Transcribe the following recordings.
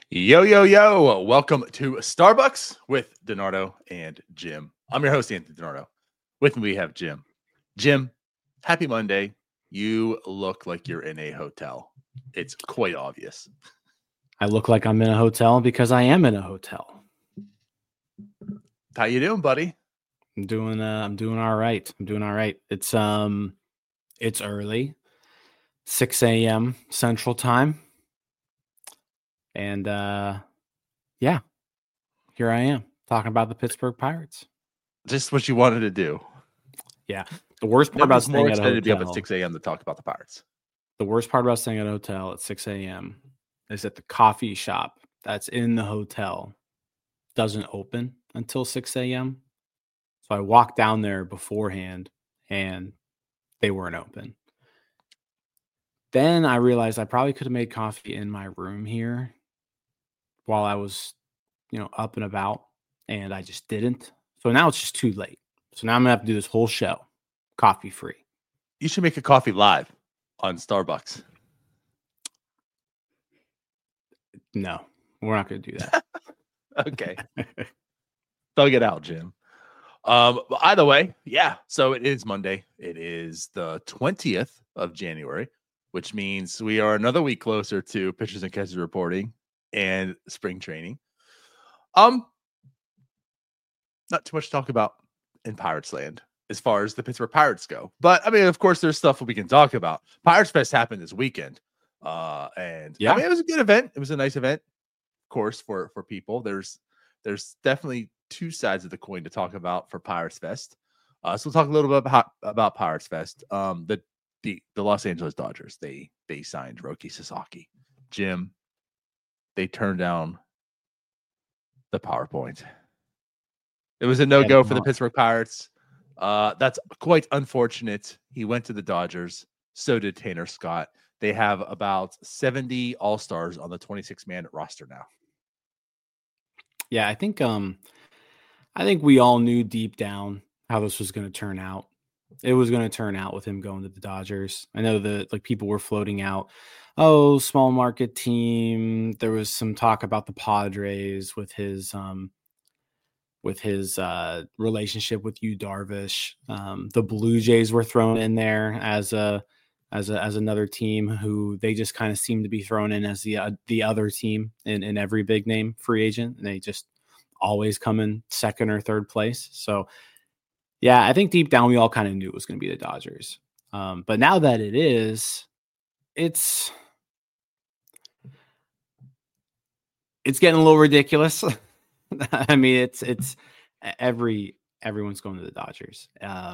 Yo, yo, yo. Welcome to Starbucks with Donardo and Jim. I'm your host, Anthony Donardo. With me, we have Jim. Jim, happy Monday. You look like you're in a hotel. It's quite obvious. I look like I'm in a hotel because I am in a hotel. How you doing, buddy? I'm doing all right. It's early, 6 a.m. Central Time. And yeah, here I am talking about the Pittsburgh Pirates. Just what you wanted to do. Yeah. The worst part about Nobody's more staying at a excited to be up at hotel. 6 a.m. to talk about the Pirates. The worst part about staying at a hotel at 6 a.m. is that the coffee shop that's in the hotel doesn't open until 6 a.m. So I walked down there beforehand and they weren't open. Then I realized I probably could have made coffee in my room here while I was, up and about, and I just didn't. So now it's just too late. So now I'm gonna have to do this whole show coffee free. You should make a coffee live on Starbucks. No, we're not gonna do that. Okay. Thug it out, Jim. But either way, yeah. So it is Monday. It is the 20th of January, which means we are another week closer to pitchers and catchers reporting and spring training. Not too much to talk about in Pirates land as far as the Pittsburgh Pirates go. But I mean, of course, there's stuff we can talk about. Pirates Fest happened this weekend. And Yeah. I mean, it was a good event. It was a nice event, of course, for people. There's definitely two sides of the coin to talk about for Pirates Fest. So we'll talk a little bit about Pirates Fest. The Los Angeles Dodgers, they signed Roki Sasaki. Jim, they turned down the PowerPoint. It was a no-go for the Pittsburgh Pirates. That's quite unfortunate. He went to the Dodgers. So did Tanner Scott. They have about 70 All-Stars on the 26-man roster now. Yeah, I think we all knew deep down how this was going to turn out. It was going to turn out with him going to the Dodgers. I know that people were floating out, small market team. There was some talk about the Padres with his relationship with Yu Darvish. The Blue Jays were thrown in there as another team who they just kind of seem to be thrown in as the other team in every big name free agent, and they just always come in second or third place. So yeah, I think deep down we all kind of knew it was going to be the Dodgers. But now that it's getting a little ridiculous. I mean, it's everyone's going to the Dodgers.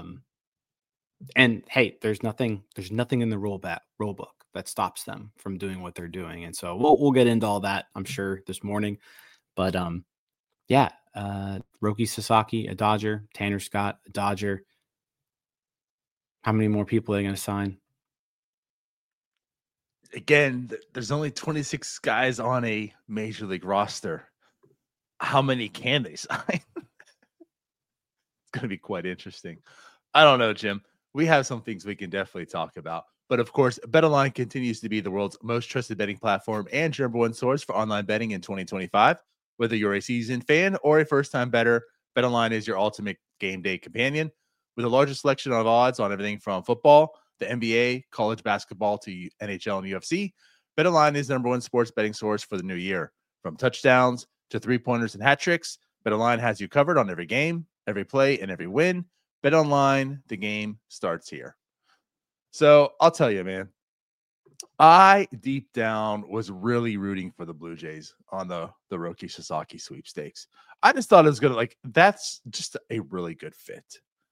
And hey, there's nothing in the rule book that stops them from doing what they're doing. And so we'll get into all that, I'm sure, this morning. But yeah, Roki Sasaki, a Dodger, Tanner Scott, a Dodger. How many more people are they going to sign? Again, there's only 26 guys on a major league roster. How many can they sign? It's going to be quite interesting. I don't know, Jim. We have some things we can definitely talk about. But of course, BetOnline continues to be the world's most trusted betting platform and your number one source for online betting in 2025. Whether you're a seasoned fan or a first-time bettor, BetOnline is your ultimate game day companion. With the largest selection of odds on everything from football, the NBA, college basketball to NHL and UFC, BetOnline is the number one sports betting source for the new year. From touchdowns to three-pointers and hat tricks, BetOnline has you covered on every game, every play, and every win. BetOnline, the game starts here. So I'll tell you, man, I deep down was really rooting for the Blue Jays on the Roki Sasaki sweepstakes. I just thought it was going to that's just a really good fit.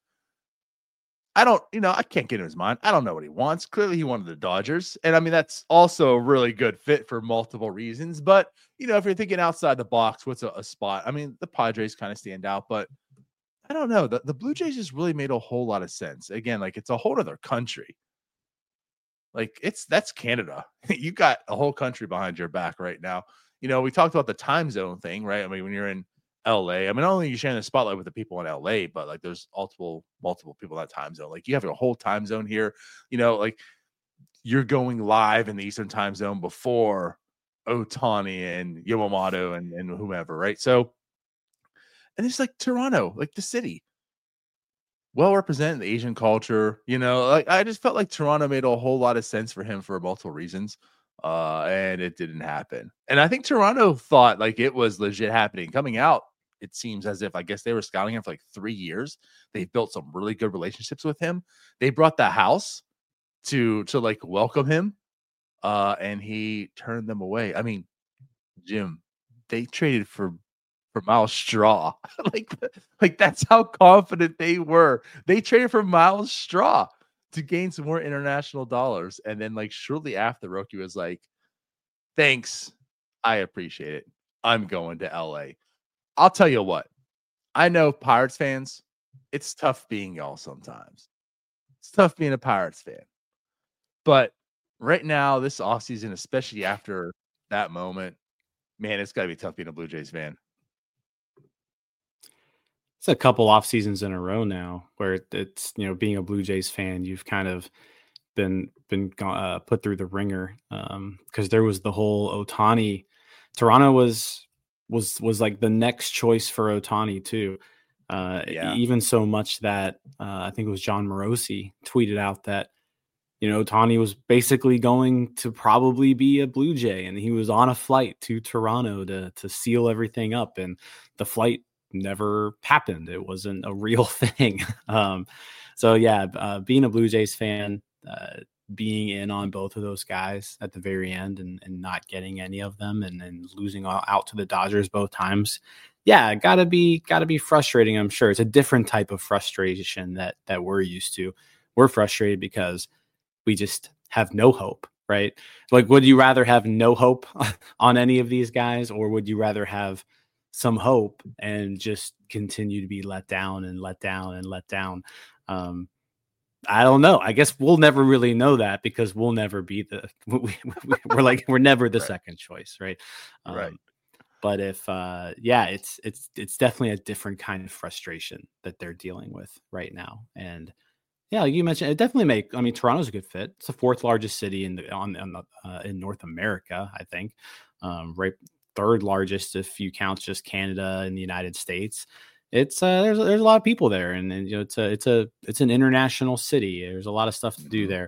I can't get in his mind. I don't know what he wants. Clearly he wanted the Dodgers. And I mean, that's also a really good fit for multiple reasons. But, if you're thinking outside the box, what's a spot? I mean, the Padres kind of stand out, but I don't know. The Blue Jays just really made a whole lot of sense. Again, it's a whole other country. That's Canada. You got a whole country behind your back right now. We talked about the time zone thing, right? I mean, when you're in LA, I mean, not only are you sharing the spotlight with the people in LA, but there's multiple people in that time zone. You have a whole time zone here, you're going live in the Eastern time zone before Otani and Yamamoto and whomever, right? So, and it's like Toronto, like the city, well represented the Asian culture. Like I just felt like Toronto made a whole lot of sense for him for multiple reasons. And it didn't happen. And I think Toronto thought like it was legit happening. Coming out, it seems as if I guess they were scouting him for like 3 years. They built some really good relationships with him. They brought the house to like welcome him. And he turned them away. I mean, Jim, they traded for Miles Straw. like that's how confident they were. They traded for Miles Straw to gain some more international dollars. And then like shortly after, Roki was like, thanks. I appreciate it. I'm going to LA. I'll tell you what. I know Pirates fans, it's tough being y'all sometimes. It's tough being a Pirates fan. But right now, this offseason, especially after that moment, man, it's got to be tough being a Blue Jays fan. It's a couple off seasons in a row now where it's, being a Blue Jays fan, you've kind of been put through the ringer, because there was the whole Otani. Toronto was like the next choice for Otani too. Even so much that I think it was John Morosi tweeted out that Otani was basically going to probably be a Blue Jay, and he was on a flight to Toronto to seal everything up, and the flight never happened. It wasn't a real thing. So yeah, being a Blue Jays fan, being in on both of those guys at the very end and not getting any of them and then losing out to the Dodgers both times. Yeah, gotta be frustrating. I'm sure it's a different type of frustration that we're used to. We're frustrated because we just have no hope, right? Like, would you rather have no hope on any of these guys, or would you rather have some hope and just continue to be let down and let down and let down? I don't know. I guess we'll never really know that because we'll never be we're never the second choice, right? Right. But if it's definitely a different kind of frustration that they're dealing with right now. And yeah, like you mentioned, it definitely Toronto's a good fit. It's the fourth largest city in North America, I think. Right, third largest if you count just Canada and the United States. It's there's a lot of people there, and it's an international city. There's a lot of stuff to do there.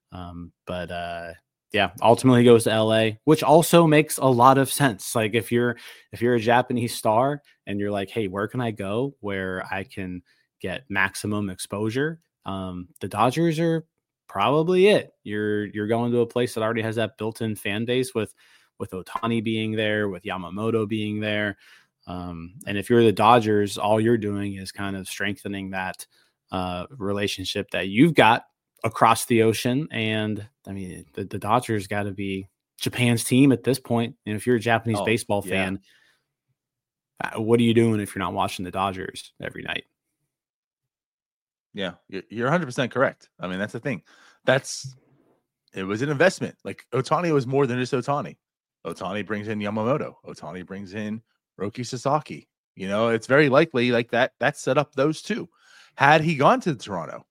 Yeah, ultimately goes to LA, which also makes a lot of sense. Like if you're a Japanese star and you're like, hey, where can I go where I can get maximum exposure? The Dodgers are probably it. You're going to a place that already has that built-in fan base with Otani being there, with Yamamoto being there. And if you're the Dodgers, all you're doing is kind of strengthening that relationship that you've got across the ocean. And I mean, the Dodgers got to be Japan's team at this point. And if you're a Japanese baseball fan, what are you doing if you're not watching the Dodgers every night? Yeah, you're 100% correct. I mean, that's the thing. It was an investment. Like Otani was more than just Otani. Otani brings in Yamamoto. Otani brings in Roki Sasaki. It's very likely like that set up those two. Had he gone to Toronto,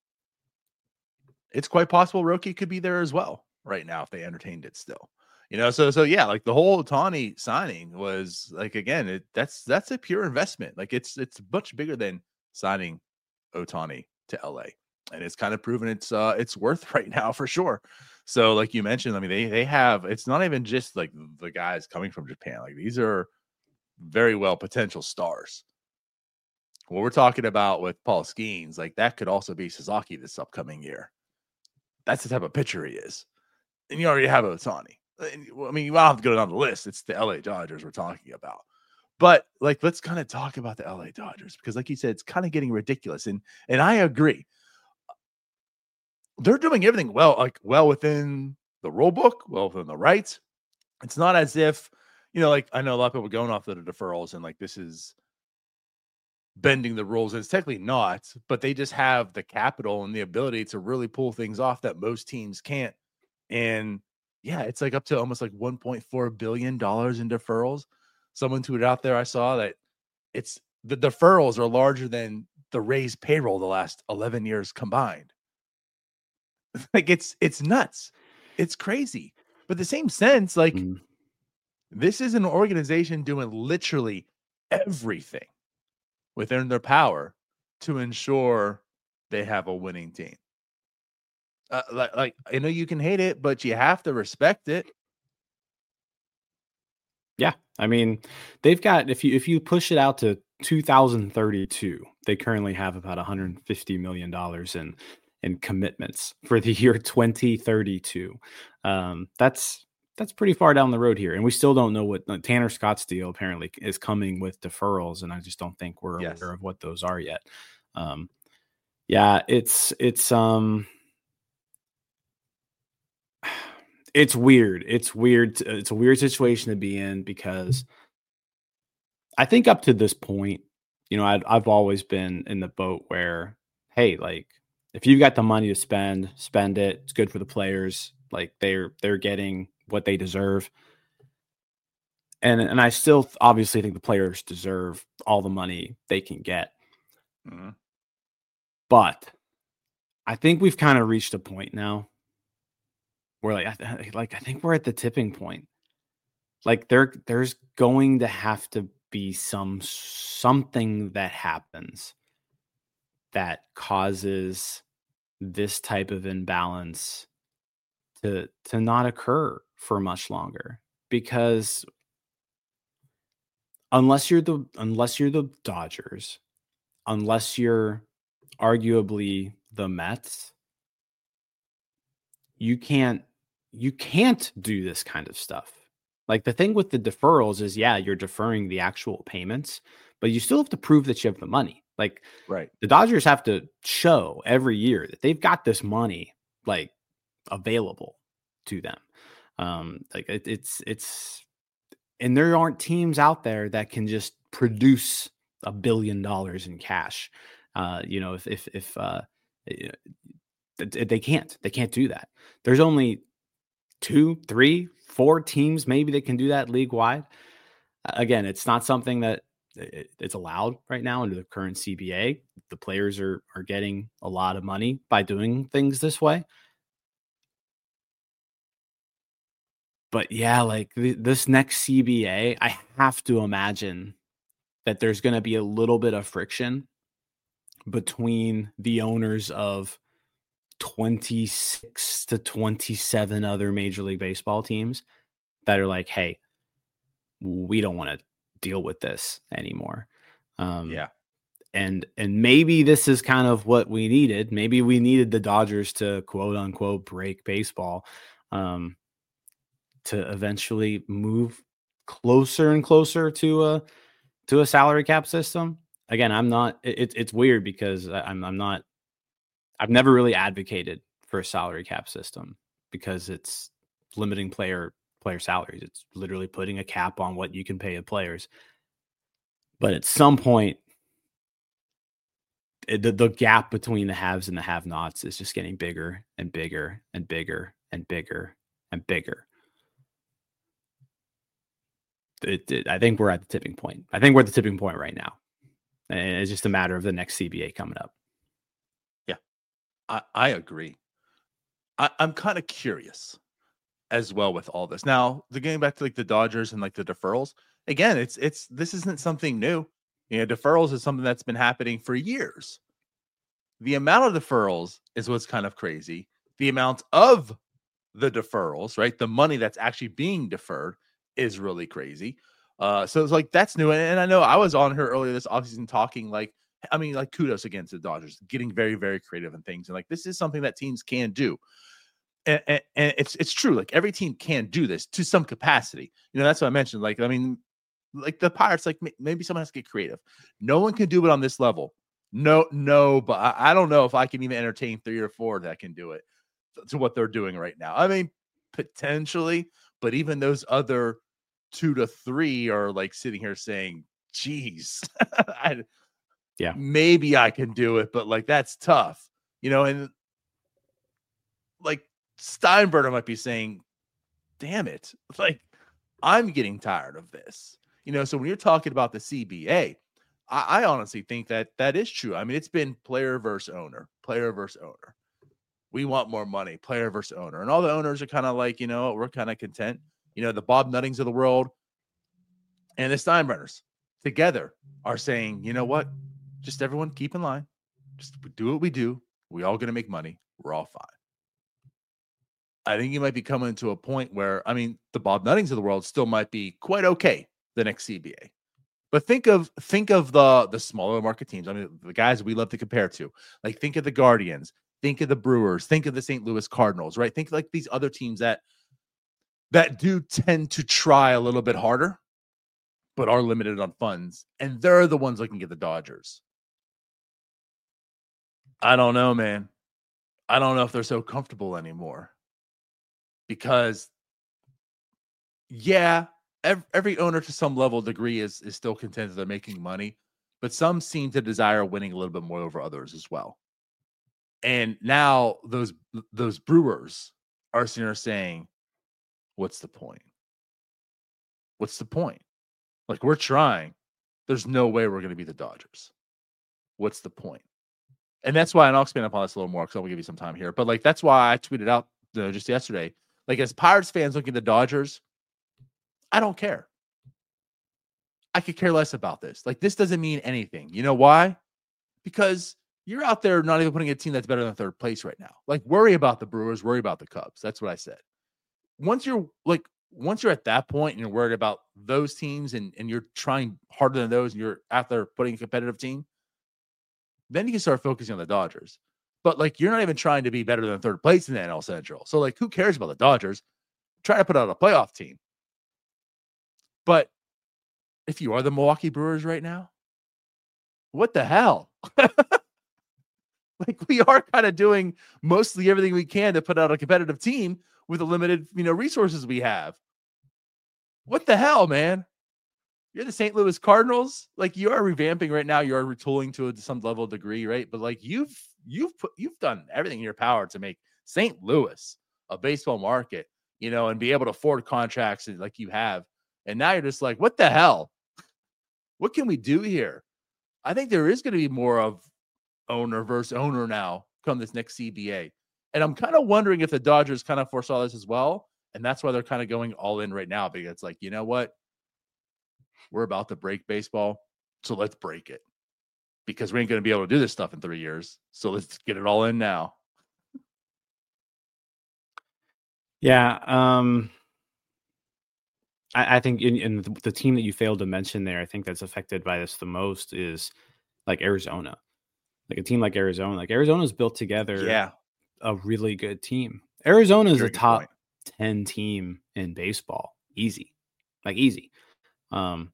it's quite possible Roki could be there as well right now if they entertained it still. So yeah, like the whole Otani signing was like, again, that's a pure investment. Like it's much bigger than signing Otani to LA, and it's kind of proven it's worth right now for sure. So like you mentioned, I mean, they have, it's not even just like the guys coming from Japan. Like these are very well potential stars. What we're talking about with Paul Skeens, like that could also be Sasaki this upcoming year. That's the type of pitcher he is. And you already have Otani. I mean, you don't have to go down the list. It's the LA Dodgers we're talking about. But like, let's kind of talk about the LA Dodgers because, like you said, it's kind of getting ridiculous. And I agree. They're doing everything well within the rule book, well within the rights. It's not as if, like I know a lot of people are going off the deferrals and like this is bending the rules. And it's technically not, but they just have the capital and the ability to really pull things off that most teams can't. And yeah, it's like up to almost like $1.4 billion in deferrals. Someone tweeted out there, I saw that it's the deferrals are larger than the Rays payroll the last 11 years combined. Like it's nuts. It's crazy. But the same sense, like This is an organization doing literally everything within their power to ensure they have a winning team. Like I know you can hate it, but you have to respect it. Yeah, I mean, they've got if you push it out to 2032, they currently have about $150 million in commitments for the year 2032. That's pretty far down the road here, and we still don't know what Tanner Scott's deal apparently is coming with deferrals, and I just don't think we're aware of what those are yet. Yeah, it's it's weird. It's weird. It's a weird situation to be in because I think up to this point, I've always been in the boat where, hey, like if you've got the money to spend it. It's good for the players. Like they're getting what they deserve. And I still obviously think the players deserve all the money they can get. Mm-hmm. But I think we've kind of reached a point now where I think we're at the tipping point. Like there's going to have to be something that happens that causes this type of imbalance to not occur for much longer, because unless you're the Dodgers, unless you're arguably the Mets, you can't do this kind of stuff. Like the thing with the deferrals is, yeah, you're deferring the actual payments, but you still have to prove that you have the money. Like right. The Dodgers have to show every year that they've got this money like available to them. It's and there aren't teams out there that can just produce $1 billion in cash. They can't do that. There's only 2, 3, 4 teams maybe that can do that league wide. Again, it's not something that it's allowed right now under the current CBA. The players are getting a lot of money by doing things this way. But yeah, like this next CBA, I have to imagine that there's going to be a little bit of friction between the owners of 26 to 27 other Major League Baseball teams that are like, hey, we don't want to deal with this anymore. Yeah. And maybe this is kind of what we needed. Maybe we needed the Dodgers to quote unquote break baseball to eventually move closer and closer to a salary cap system. Again, I'm not. It's weird because I'm not. I've never really advocated for a salary cap system because it's limiting player salaries. It's literally putting a cap on what you can pay the players. But at some point, the gap between the haves and the have-nots is just getting bigger and bigger and bigger and bigger and bigger. I think we're at the tipping point. I think we're at the tipping point right now. And it's just a matter of the next CBA coming up. Yeah, I agree. I'm kind of curious as well with all this. Now, getting back to like the Dodgers and like the deferrals, again, it's this isn't something new. Deferrals is something that's been happening for years. The amount of deferrals is what's kind of crazy. The amount of the deferrals, right? The money that's actually being deferred is really crazy. So it's like that's new. And I know I was on here earlier this offseason talking like kudos against the Dodgers, getting very, very creative and things. And like this is something that teams can do. And it's true. Like every team can do this to some capacity. That's what I mentioned. Like the Pirates, like maybe someone has to get creative. No one can do it on this level. No, but I don't know if I can even entertain 3 or 4 that can do it to what they're doing right now. I mean, potentially, but even those other 2 to 3 are like sitting here saying, geez, maybe I can do it, but like, that's tough, and like Steinbrenner might be saying, damn it. Like I'm getting tired of this, so when you're talking about the CBA, I honestly think that is true. I mean, it's been player versus owner. We want more money, player versus owner. And all the owners are kind of like, we're kind of content. the Bob Nuttings of the world and the Steinbrenners together are saying, you know what? Just everyone keep in line. Just do what we do. We all going to make money. We're all fine. I think you might be coming to a point where, the Bob Nuttings of the world still might be quite okay the next CBA. But think of the smaller market teams. The guys we love to compare to. Like, think of the Guardians, think of the Brewers, think of the St. Louis Cardinals, right? Think like these other teams that do tend to try a little bit harder, but are limited on funds. And they're the ones looking at the Dodgers. I don't know, man. I don't know if they're so comfortable anymore. Because, yeah, every owner to some level degree is still content that they're making money, but some seem to desire winning a little bit more over others as well. And now those Brewers are sitting there saying, what's the point? What's the point? Like, we're trying. There's no way we're going to be the Dodgers. What's the point? And that's why, and I'll expand upon this a little more because I'll give you some time here. But like, that's why I tweeted out just yesterday, like, as Pirates fans looking at the Dodgers, I don't care. I could care less about this. Like, this doesn't mean anything. You know why? Because you're out there not even putting a team that's better than third place right now. Like, worry about the Brewers, worry about the Cubs. That's what I said. Once you're at that point and you're worried about those teams and you're trying harder than those and you're out there putting a competitive team, then you can start focusing on the Dodgers. But like, you're not even trying to be better than third place in the NL Central. So like, who cares about the Dodgers? Try to put out a playoff team. But if you are the Milwaukee Brewers right now, what the hell? Like, we are kind of doing mostly everything we can to put out a competitive team with the limited, resources we have. What the hell, man? You're the St. Louis Cardinals. Like, you are revamping right now. You are retooling to some level of degree, right? But like, you've done everything in your power to make St. Louis a baseball market, and be able to afford contracts like you have. And now you're just like, what the hell? What can we do here? I think there is going to be more of owner versus owner now come this next CBA. And I'm kind of wondering if the Dodgers kind of foresaw this as well. And that's why they're kind of going all in right now, because it's like, you know what? We're about to break baseball. So let's break it, because we ain't going to be able to do this stuff in 3 years. So let's get it all in now. Yeah. I think in the team that you failed to mention there, I think that's affected by this the most is like Arizona. Like a team like Arizona. Like, Arizona's built together a really good team. Arizona is a top 10 team in baseball. Easy. But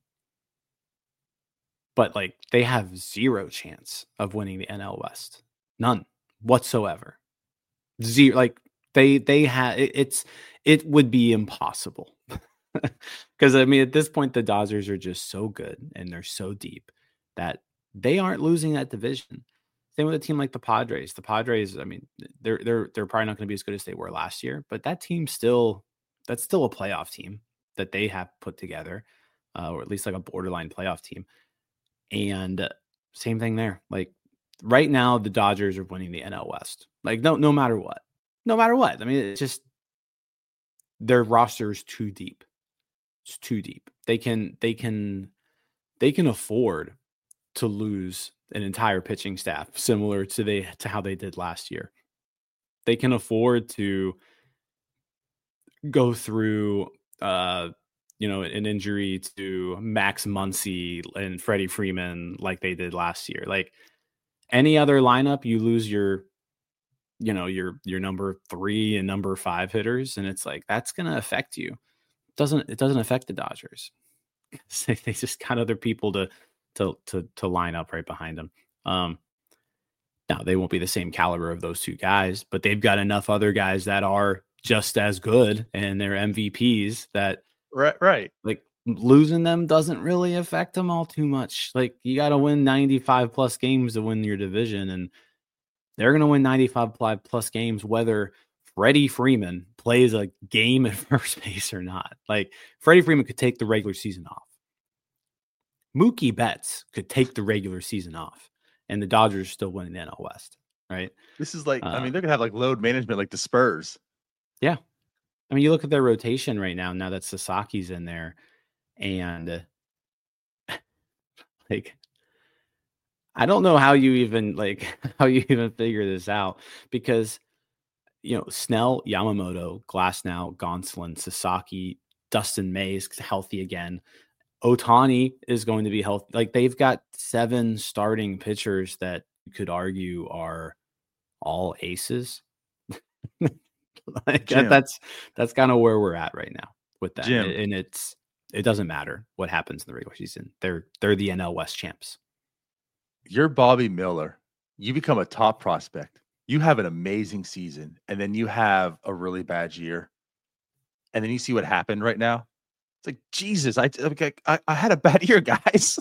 like, they have zero chance of winning the NL West. None whatsoever. Zero. Like, they had it would be impossible. Because at this point, the Dodgers are just so good and they're so deep that they aren't losing that division. Same with a team like the Padres. The Padres, they're probably not going to be as good as they were last year, but that's still a playoff team that they have put together, or at least like a borderline playoff team. And same thing there. Like, right now, the Dodgers are winning the NL West. Like, no matter what. It's just their roster is too deep. It's too deep. They can afford to lose an entire pitching staff similar to how they did last year. They can afford to go through an injury to Max Muncy and Freddie Freeman like they did last year. Like, any other lineup, you lose your number 3 and number 5 hitters, and it's like, that's going to affect you. It doesn't affect the Dodgers. They just got other people to line up right behind them. Now, they won't be the same caliber of those two guys, but they've got enough other guys that are just as good and they're MVPs that right. Like, losing them doesn't really affect them all too much. Like, you got to win 95 plus games to win your division, and they're going to win 95 plus games whether Freddie Freeman plays a game at first base or not. Like, Freddie Freeman could take the regular season off. Mookie Betts could take the regular season off, and the Dodgers still winning the NL West, right? This is like, they're going to have like load management like the Spurs. Yeah. I mean, you look at their rotation right now. Now that Sasaki's in there, and like, I don't know how you even how you even figure this out, because Snell, Yamamoto, Glasnow, Gonsolin, Sasaki, Dustin May is healthy again. Ohtani is going to be healthy. Like, they've got 7 starting pitchers that you could argue are all aces. That's kind of where we're at right now with them. Jim, And it doesn't matter what happens in the regular season. They're the NL West champs. You're Bobby Miller. You become a top prospect. You have an amazing season, and then you have a really bad year, and then you see what happened right now. It's like, Jesus, I had a bad year, guys.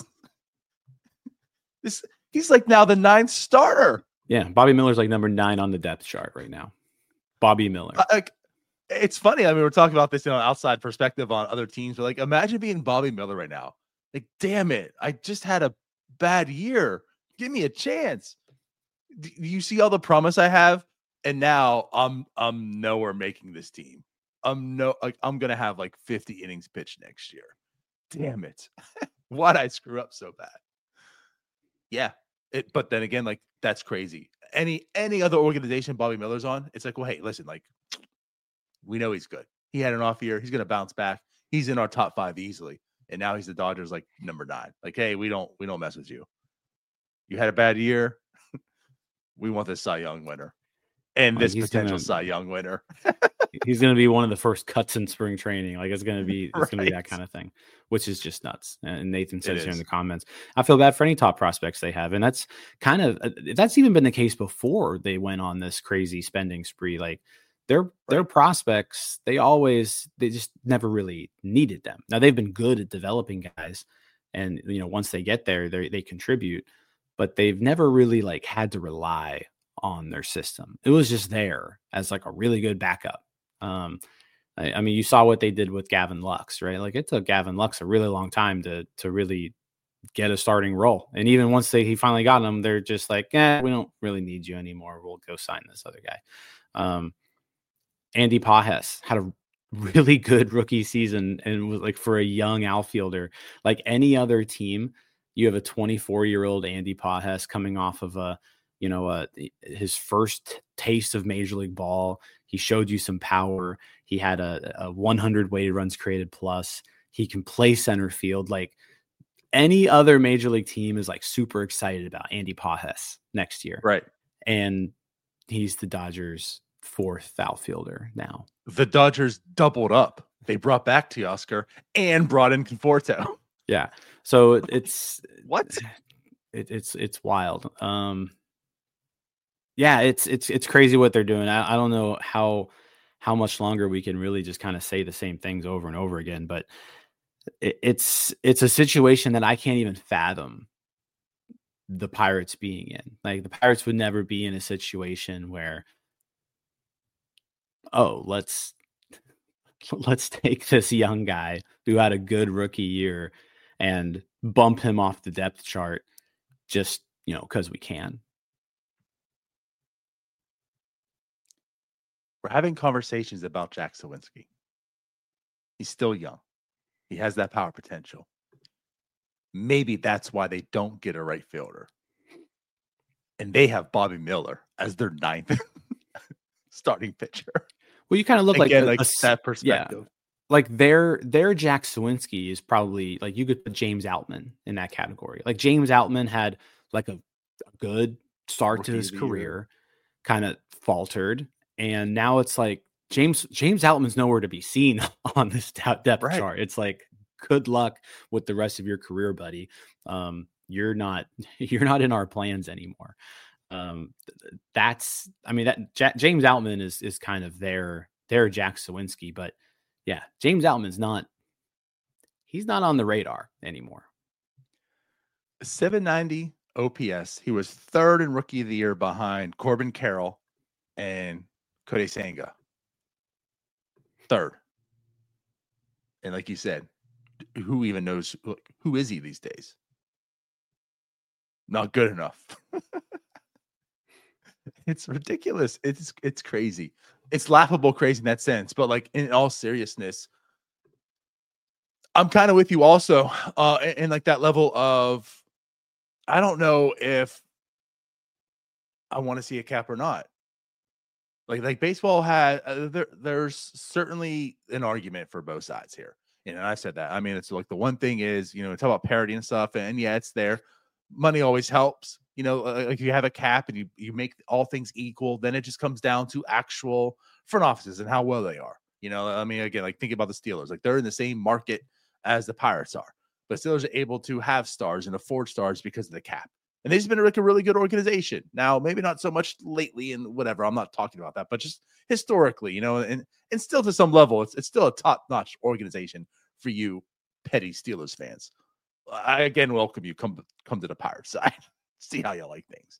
He's like now the 9th starter. Yeah, Bobby Miller's like number 9 on the depth chart right now. Bobby Miller. It's funny. I mean, we're talking about this, outside perspective on other teams, but like, imagine being Bobby Miller right now. Like, damn it, I just had a bad year. Give me a chance. Do you see all the promise I have? And now I'm nowhere making this team. I'm gonna have like 50 innings pitched next year. Damn it. Why'd I screw up so bad? Yeah. But then again, like, that's crazy. Any other organization Bobby Miller's on, it's like, well, hey, listen, like, we know he's good. He had an off year. He's gonna bounce back. He's in our top 5 easily. And now he's the Dodgers like number 9. Like, hey, we don't mess with you. You had a bad year. We want this Cy Young winner and this potential Cy Young winner. He's going to be one of the first cuts in spring training. Like, it's going to be that kind of thing, which is just nuts. And Nathan says here in the comments, I feel bad for any top prospects they have. And that's that's even been the case before they went on this crazy spending spree. Like, their prospects, they just never really needed them. Now, they've been good at developing guys, and once they get there, they contribute, but they've never really like had to rely on their system. It was just there as like a really good backup. I mean, you saw what they did with Gavin Lux, right? Like, it took Gavin Lux a really long time to really get a starting role. And even once he finally got him, they're just like, we don't really need you anymore. We'll go sign this other guy. Andy Pages had a really good rookie season, and was like, for a young outfielder, like any other team, you have a 24-year-old Andy Pages coming off of his first taste of Major League ball. He showed you some power. He had a 100 weighted runs created plus. He can play center field. Like, any other Major League team is like super excited about Andy Pages next year. Right. And he's the Dodgers' 4th outfielder now. The Dodgers doubled up. They brought back Teoscar and brought in Conforto. Yeah. So it's what? It's wild. Yeah, it's crazy what they're doing. I don't know how much longer we can really just kind of say the same things over and over again, but it's a situation that I can't even fathom the Pirates being in. Like, the Pirates would never be in a situation where, let's take this young guy who had a good rookie year and bump him off the depth chart just, because we can. We're having conversations about Jack Suwinski. He's still young. He has that power potential. Maybe that's why they don't get a right fielder. And they have Bobby Miller as their 9th starting pitcher. Well, you kind of look again, like that perspective. Yeah. Like, their Jack Suwinski is probably like, you could put James Outman in that category. Like, James Outman had like a good start to his career, kind of faltered, and now it's like James Outman's nowhere to be seen on this depth chart. It's like, good luck with the rest of your career, buddy. You're not in our plans anymore. James Outman is kind of their Jack Suwinski, but yeah, James Outman's he's not on the radar anymore. 790 OPS. He was 3rd in Rookie of the Year behind Corbin Carroll and Kodai Senga. 3rd. And like you said, who even knows who is he these days? Not good enough. It's ridiculous. It's crazy. it's laughable crazy in that sense. But like in all seriousness, I'm kind of with you also in like that level of, I don't know if I want to see a cap or not. Like baseball had there's certainly an argument for both sides here. And I said that. I mean, it's like the one thing is, talk about parity and stuff, and yeah, it's there. Money always helps. Like you have a cap and you make all things equal, then it just comes down to actual front offices and how well they are. I mean, again, like think about the Steelers. Like they're in the same market as the Pirates are, but Steelers are able to have stars and afford stars because of the cap. And they've been like a really good organization. Now, maybe not so much lately and whatever. I'm not talking about that, but just historically, and still to some level, it's still a top-notch organization for you petty Steelers fans. I again welcome you. Come to the Pirates side. See how you like things.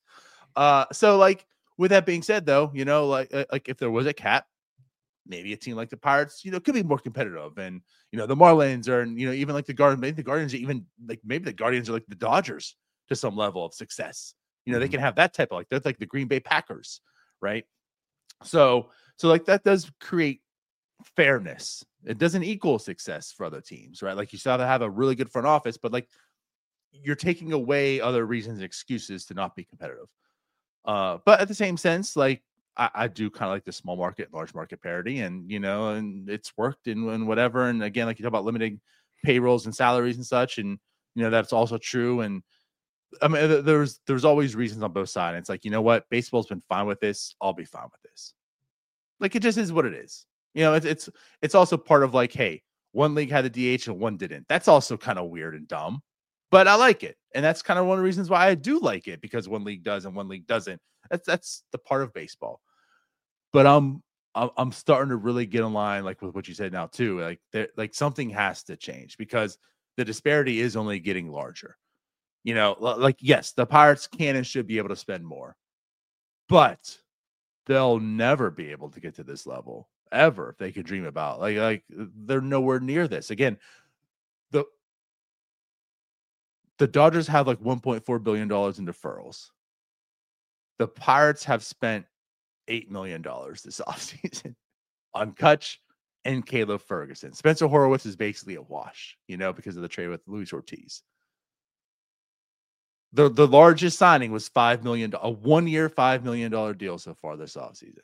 So like with that being said, though, like if there was a cap, maybe a team like the Pirates, could be more competitive. And the Marlins are, even like the Guardians. Maybe the Guardians are even like the Guardians are like the Dodgers to some level of success. They can have that type of they're like the Green Bay Packers, right? So like that does create fairness. It doesn't equal success for other teams, right? Like you still have to have a really good front office, but like you're taking away other reasons and excuses to not be competitive. But at the same sense, like I do kind of like the small market, large market parity, and and it's worked and whatever. And again, like you talk about limiting payrolls and salaries and such, and that's also true. And I mean, there's always reasons on both sides. It's like, what? Baseball's been fine with this. I'll be fine with this. Like, it just is what it is. It's also part of like, hey, one league had the DH and one didn't. That's also kind of weird and dumb, but I like it. And that's kind of one of the reasons why I do like it, because one league does and one league doesn't. That's the part of baseball. But I'm starting to really get in line, like with what you said now too. Like something has to change because the disparity is only getting larger. Like, yes, the Pirates can and should be able to spend more, but they'll never be able to get to this level ever if they could dream about. Like they're nowhere near this. Again, the Dodgers have like $1.4 billion in deferrals. The Pirates have spent $8 million this offseason on Kutch and Caleb Ferguson. Spencer Horwitz is basically a wash, because of the trade with Luis Ortiz. The largest signing was $5 million, a 1-year, $5 million deal so far this offseason.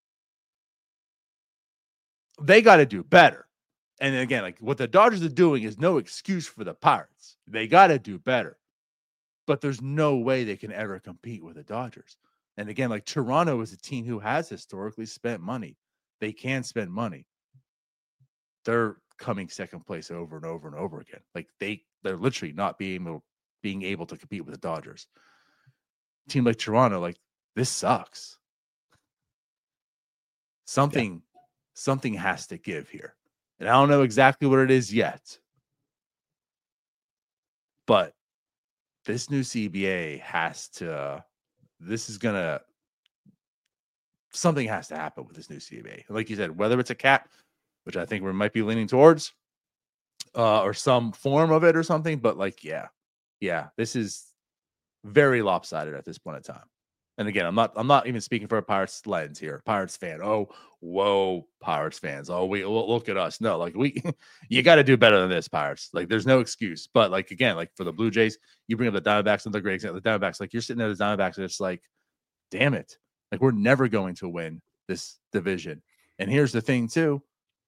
They got to do better. And again, like what the Dodgers are doing is no excuse for the Pirates. They got to do better. But there's no way they can ever compete with the Dodgers. And again, like Toronto is a team who has historically spent money. They can spend money. They're coming second place over and over and over again. Like they're literally not being able to compete with the Dodgers. A team like Toronto, like this sucks. Something has to give here. And I don't know exactly what it is yet. But this new CBA something has to happen with this new CBA. Like you said, whether it's a cap, which I think we might be leaning towards, or some form of it or something. But like, yeah, this is very lopsided at this point in time. And again, I'm not even speaking for a Pirates lens here. Pirates fan. Oh, whoa, Pirates fans. Oh, look at us. No, like you got to do better than this, Pirates. Like there's no excuse. But like, again, like for the Blue Jays, you bring up the Diamondbacks, another great example. The Diamondbacks, like you're sitting there, the Diamondbacks, and it's like, damn it. Like we're never going to win this division. And here's the thing too.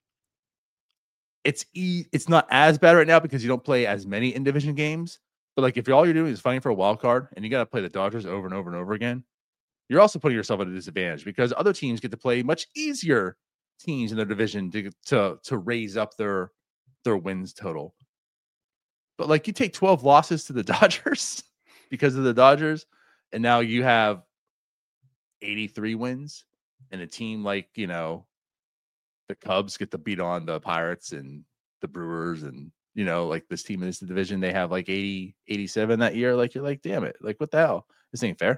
It's not as bad right now because you don't play as many in division games. But like if all you're doing is fighting for a wild card and you got to play the Dodgers over and over and over again, you're also putting yourself at a disadvantage because other teams get to play much easier teams in their division to raise up their wins total. But like you take 12 losses to the Dodgers because of the Dodgers, and now you have 83 wins, and a team like, the Cubs get to beat on the Pirates and the Brewers, and like this team in this division, they have like 80, 87 that year. Like you're like, damn it, like what the hell? This ain't fair.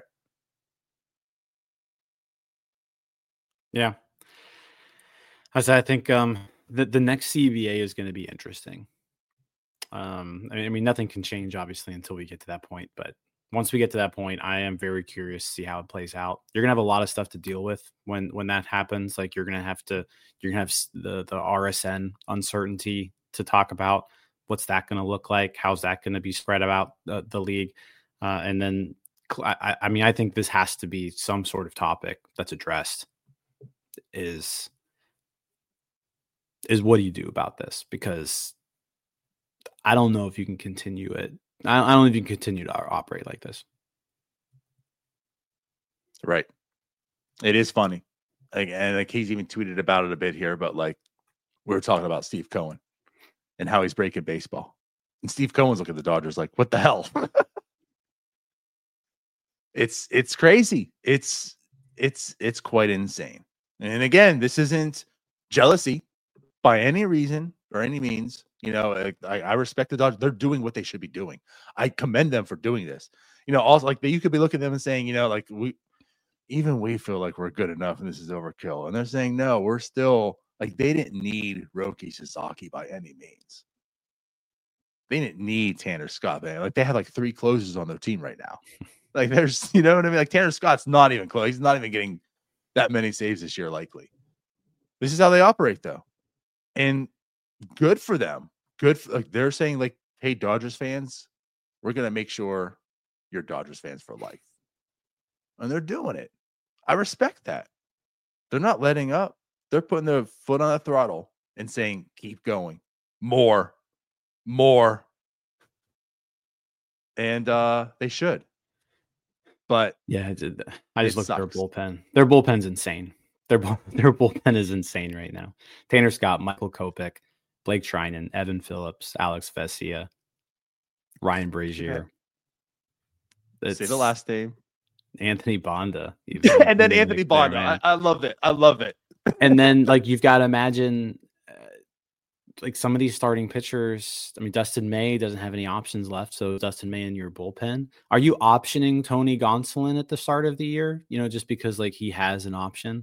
Yeah. I think the next CBA is going to be interesting. I mean, nothing can change obviously until we get to that point, but once we get to that point, I am very curious to see how it plays out. You're gonna have a lot of stuff to deal with when that happens. Like you're gonna have the RSN uncertainty to talk about. What's that going to look like? How's that going to be spread about the league? And then, I mean, I think this has to be some sort of topic that's addressed. Is what do you do about this? Because I don't know if you can continue it. I don't know if you can continue to operate like this. Right. It is funny. And he's even tweeted about it a bit here, but like we were talking about Steve Cohen and how he's breaking baseball. And Steve Cohen's looking at the Dodgers like, what the hell? It's crazy. It's quite insane. And again, this isn't jealousy by any reason or any means. You know, I respect the Dodgers. They're doing what they should be doing. I commend them for doing this. You know, also like you could be looking at them and saying, you know, like we feel like we're good enough and this is overkill. And they're saying, no, we're still like they didn't need Roki Sasaki by any means. They didn't need Tanner Scott, man. Like they have like 3 closers on their team right now. Like there's, you know what I mean? Like Tanner Scott's not even close. He's not even getting that many saves this year, likely. This is how they operate, though. And good for them. Good. Like they're saying, like, hey, Dodgers fans, we're going to make sure you're Dodgers fans for life. And they're doing it. I respect that. They're not letting up. They're putting their foot on the throttle and saying, keep going. More. And they should. But yeah, I just looked at their bullpen. Their bullpen's insane. Their bullpen is insane right now. Tanner Scott, Michael Kopech, Blake Treinen, Evan Phillips, Alex Vesia, Ryan Brazier. Okay. Say the last name. Anthony Bonda. And then Anthony Bonda. I love it. I love it. And then, like, you've got to imagine, like, some of these starting pitchers. I mean, Dustin May doesn't have any options left. So Dustin May in your bullpen. Are you optioning Tony Gonsolin at the start of the year? You know, just because, like, he has an option?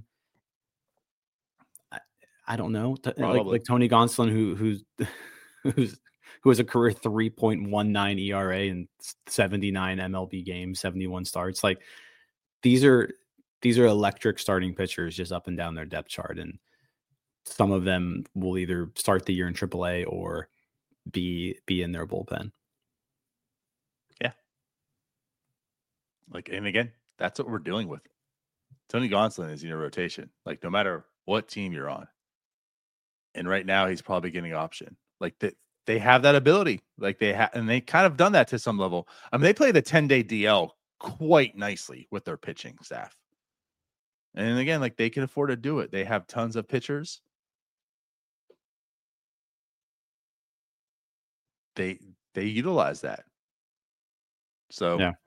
I don't know. Like Tony Gonsolin, who has a career 3.19 ERA and 79 MLB games, 71 starts. Like these are electric starting pitchers just up and down their depth chart. And some of them will either start the year in AAA or be in their bullpen. Yeah. Like, and again, that's what we're dealing with. Tony Gonsolin is in your rotation. Like no matter what team you're on. And right now he's probably getting option. Like that. They have that ability, like they have, and they kind of done that to some level. I mean, they play the 10-day DL quite nicely with their pitching staff. And again, like they can afford to do it. They have tons of pitchers. They utilize that. So, yeah.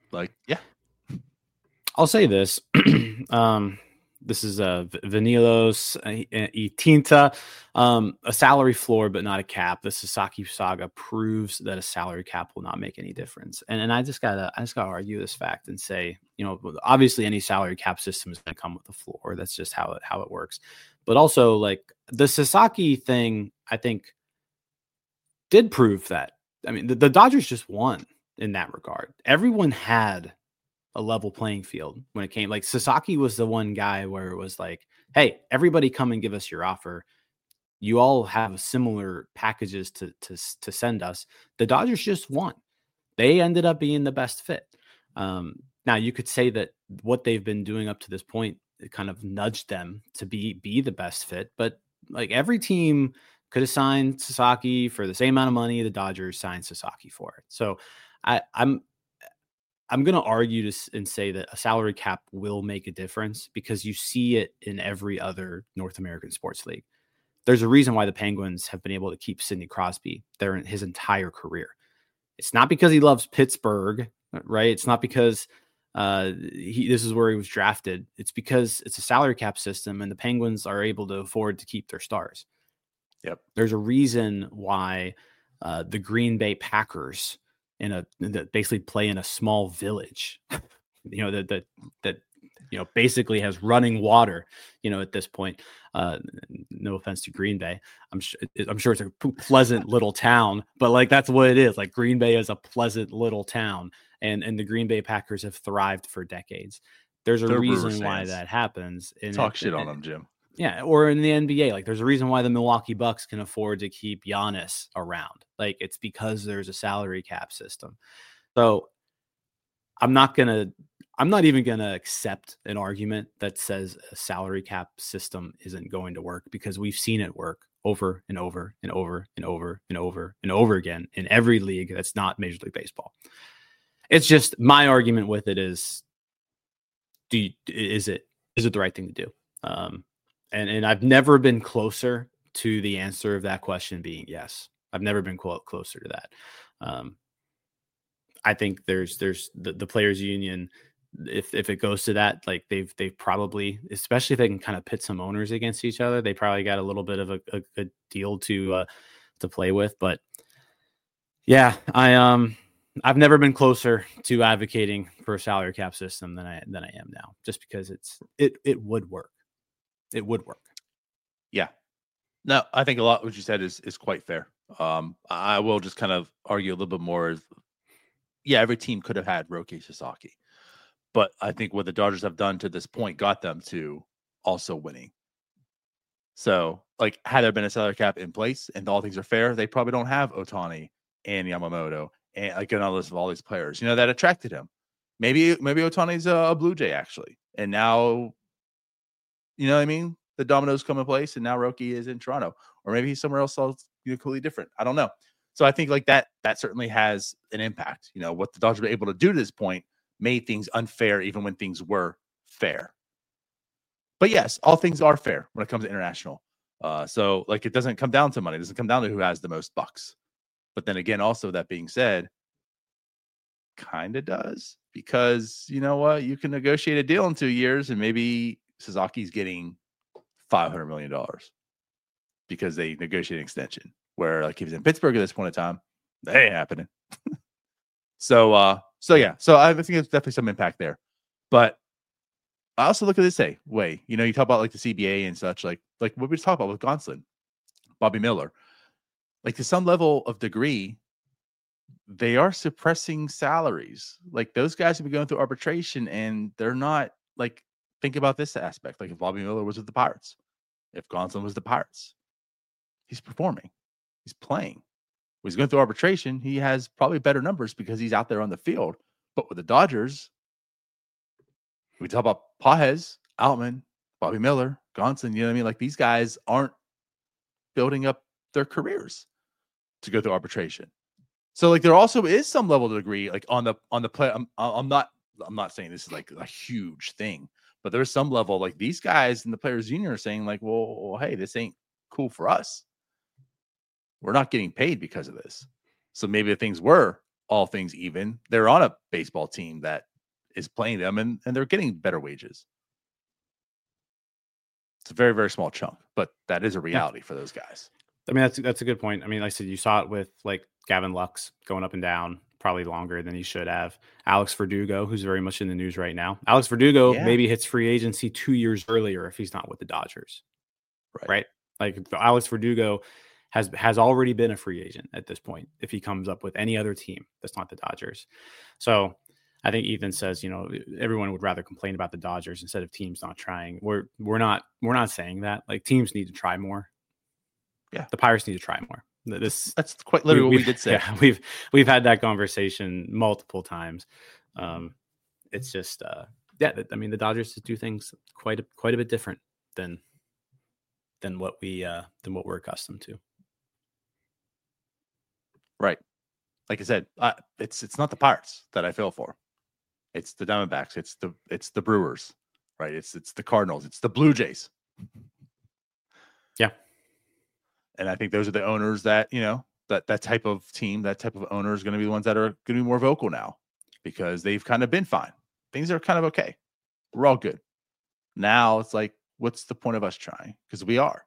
I'll say this. This is Vanilos y Tinta, a salary floor, but not a cap. The Sasaki saga proves that a salary cap will not make any difference. And I just gotta argue this fact and say, you know, obviously any salary cap system is going to come with a floor. That's just how it works. But also, like the Sasaki thing, I think did prove that. I mean, the Dodgers just won in that regard. Everyone had a level playing field when it came. Like Sasaki was the one guy where it was like, hey, everybody come and give us your offer. You all have similar packages to send us. The Dodgers just won. They ended up being the best fit. Now you could say that what they've been doing up to this point, it kind of nudged them to be the best fit, but like every team could have signed Sasaki for the same amount of money the Dodgers signed Sasaki for it. So I'm going to argue and say that a salary cap will make a difference because you see it in every other North American sports league. There's a reason why the Penguins have been able to keep Sidney Crosby there in his entire career. It's not because he loves Pittsburgh, right? It's not because this is where he was drafted. It's because it's a salary cap system and the Penguins are able to afford to keep their stars. Yep. There's a reason why the Green Bay Packers basically play in a small village, you know, that you know, basically has running water, you know, at this point. No offense to Green Bay. I'm sure it's a pleasant little town, but like, that's what it is. Like Green Bay is a pleasant little town. and the Green Bay Packers have thrived for decades. There's a They're reason Brewers why fans. that happens. And Talk shit on them, Jim. Yeah, or in the NBA, like there's a reason why the Milwaukee Bucks can afford to keep Giannis around. Like it's because there's a salary cap system. So I'm not even gonna accept an argument that says a salary cap system isn't going to work, because we've seen it work over and over and over and over and over and over again in every league that's not Major League Baseball. It's just my argument with it is, is it the right thing to do? And I've never been closer to the answer of that question being yes. I've never been closer to that. I think there's the players union. If it goes to that, like they've probably, especially if they can kind of pit some owners against each other, they probably got a little bit of a good deal to play with. But yeah, I've never been closer to advocating for a salary cap system than I am now, just because it would work. It would work. Yeah. No, I think a lot of what you said is quite fair. I will just kind of argue a little bit more. Yeah, every team could have had Roki Sasaki, but I think what the Dodgers have done to this point got them to also winning. So, like, had there been a salary cap in place and all things are fair, they probably don't have Ohtani and Yamamoto and like on a list of all these players, that attracted him. Maybe Ohtani's a Blue Jay actually, and now, you know what I mean? The dominoes come in place, and now Roki is in Toronto, or maybe he's somewhere else completely different. I don't know. So I think like that certainly has an impact. What the Dodgers were able to do to this point made things unfair, even when things were fair. But yes, all things are fair when it comes to international. So like it doesn't come down to money. It doesn't come down to who has the most bucks. But then again, also that being said, kind of does, because you know what? You can negotiate a deal in 2 years and maybe Suzuki's getting $500 million because they negotiate an extension, where like he was in Pittsburgh at this point in time, that ain't happening. So yeah. So I think there's definitely some impact there. But I also look at this way, you talk about like the CBA and such, like what we just talked about with Gonsolin, Bobby Miller, like to some level of degree, they are suppressing salaries. Like those guys have been going through arbitration, and they're not like, think about this aspect. Like if Bobby Miller was with the Pirates, if Gonsolin was the Pirates, he's performing, he's playing. When he's going through arbitration, he has probably better numbers because he's out there on the field. But with the Dodgers, we talk about Pages, Outman, Bobby Miller, Gonsolin, you know what I mean? Like these guys aren't building up their careers to go through arbitration. So like there also is some level of degree like on the play. I'm not saying this is like a huge thing, but there's some level like these guys in the players union are saying like, well, hey, this ain't cool for us. We're not getting paid because of this. So maybe if things were all things even, they're on a baseball team that is playing them and they're getting better wages. It's a very, very small chunk, but that is a reality for those guys. I mean, that's a good point. I mean, like I said, you saw it with like Gavin Lux going up and down probably longer than he should have. Alex Verdugo, who's very much in the news right now. Alex Verdugo maybe hits free agency 2 years earlier if he's not with the Dodgers. Right? Like Alex Verdugo has already been a free agent at this point if he comes up with any other team that's not the Dodgers. So I think Ethan says, everyone would rather complain about the Dodgers instead of teams not trying. We're not saying that. Like teams need to try more. Yeah, the Pirates need to try more. That's quite literally what we did say. Yeah, we've had that conversation multiple times. It's just I mean the Dodgers just do things quite a bit different than what we're accustomed to. Right. Like I said, it's not the Pirates that I feel for. It's the Diamondbacks. It's the Brewers. Right. It's the Cardinals. It's the Blue Jays. Yeah. And I think those are the owners that, that type of team, that type of owner is going to be the ones that are going to be more vocal now because they've kind of been fine. Things are kind of okay. We're all good. Now it's like, what's the point of us trying? Because we are.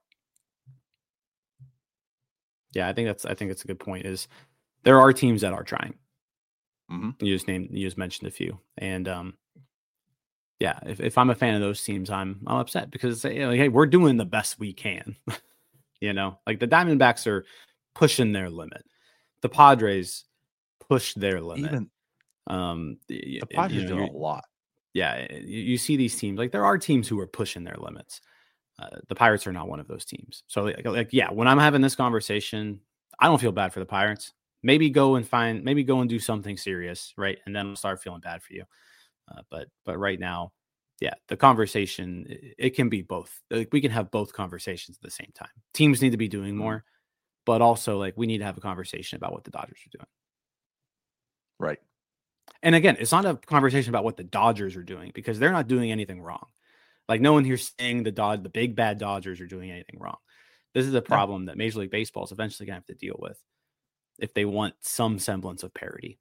Yeah, I think it's a good point. Is there are teams that are trying. Mm-hmm. You just mentioned a few, and yeah, if I'm a fan of those teams, I'm upset because hey, we're doing the best we can. Like the Diamondbacks are pushing their limit. The Padres push their limit. The Padres are doing a lot. Yeah, you see these teams, like there are teams who are pushing their limits. The Pirates are not one of those teams. So yeah, when I'm having this conversation, I don't feel bad for the Pirates. Maybe go and do something serious, right? And then I'll start feeling bad for you. But right now, yeah, the conversation, it can be both. Like we can have both conversations at the same time. Teams need to be doing more, but also like we need to have a conversation about what the Dodgers are doing. Right. And again, it's not a conversation about what the Dodgers are doing because they're not doing anything wrong. Like no one here saying the big bad Dodgers are doing anything wrong. This is a problem that Major League Baseball is eventually going to have to deal with if they want some semblance of parity.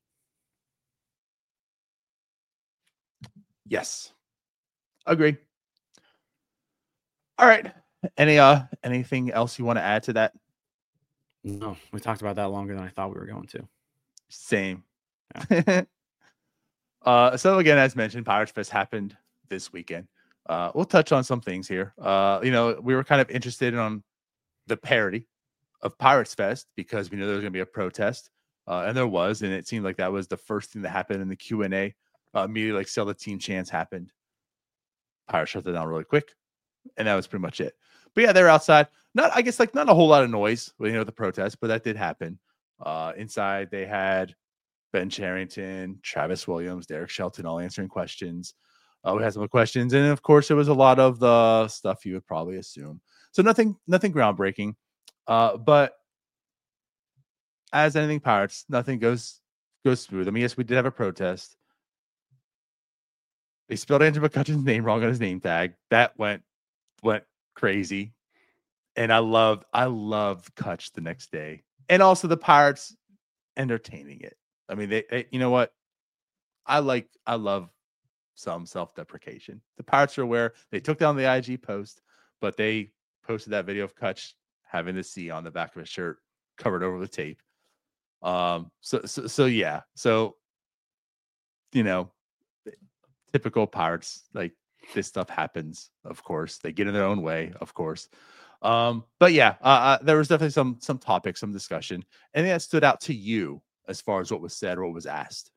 Yes. Agree. All right. Anything else you want to add to that? No, we talked about that longer than I thought we were going to. Same. Yeah. So again, as mentioned, Pirates Fest happened this weekend. We'll touch on some things here. We were kind of interested on the parody of Pirates Fest because we knew there was going to be a protest, and there was, and it seemed like that was the first thing that happened in the Q&A. Immediately, like sell the team chance happened. Pirates shut that down really quick, and that was pretty much it. But yeah, they're outside. Not a whole lot of noise, the protest, but that did happen. Inside, they had Ben Cherington, Travis Williams, Derek Shelton, all answering questions. We had some questions, and of course, it was a lot of the stuff you would probably assume. So nothing groundbreaking. But as anything Pirates, nothing goes smooth. I mean, yes, we did have a protest. They spelled Andrew McCutcheon's name wrong on his name tag. That went crazy, and I loved Kutch the next day, and also the Pirates entertaining it. I mean, they you know what? I love some self-deprecation. The Pirates are aware. They took down the IG post, but they posted that video of Kutch having the C on the back of his shirt covered over with tape. So yeah. So, typical Pirates, like this stuff happens, of course. They get in their own way, of course. But yeah, there was definitely some topics, some discussion. Anything that stood out to you as far as what was said or what was asked?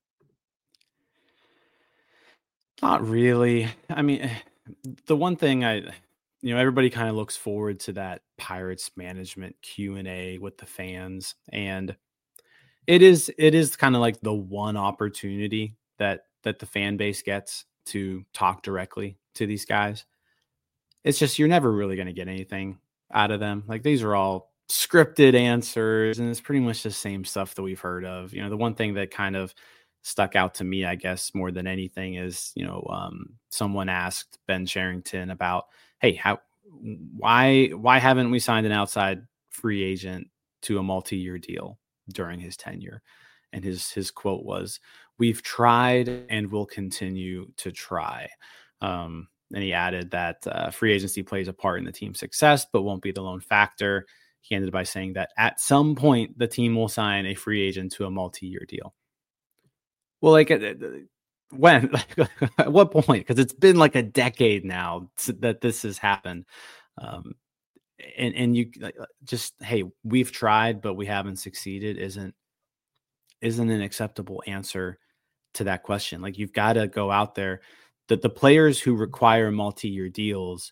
Not really. I mean, the one thing everybody kind of looks forward to that Pirates management Q&A with the fans, and it is kind of like the one opportunity that the fan base gets to talk directly to these guys. It's just you're never really going to get anything out of them. Like these are all scripted answers, and it's pretty much the same stuff that we've heard of. The one thing that kind of stuck out to me, I guess, more than anything is, someone asked Ben Cherington about, hey, why haven't we signed an outside free agent to a multi-year deal during his tenure? And his quote was, "We've tried and will continue to try." And he added that free agency plays a part in the team's success, but won't be the lone factor. He ended by saying that at some point, the team will sign a free agent to a multi-year deal. Well, like when? At what point? Because it's been like a decade now that this has happened. And you just, hey, we've tried, but we haven't succeeded isn't an acceptable answer to that question. Like you've got to go out there. That the players who require multi-year deals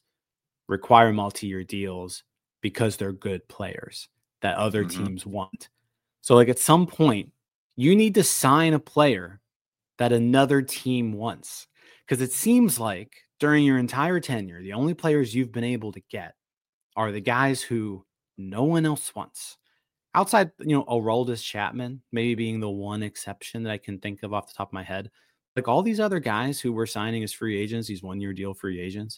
because they're good players that other teams want. So like at some point, you need to sign a player that another team wants. Because it seems like during your entire tenure, the only players you've been able to get are the guys who no one else wants. Outside, Aroldis Chapman, maybe being the one exception that I can think of off the top of my head. Like all these other guys who were signing as free agents, these one-year deal free agents,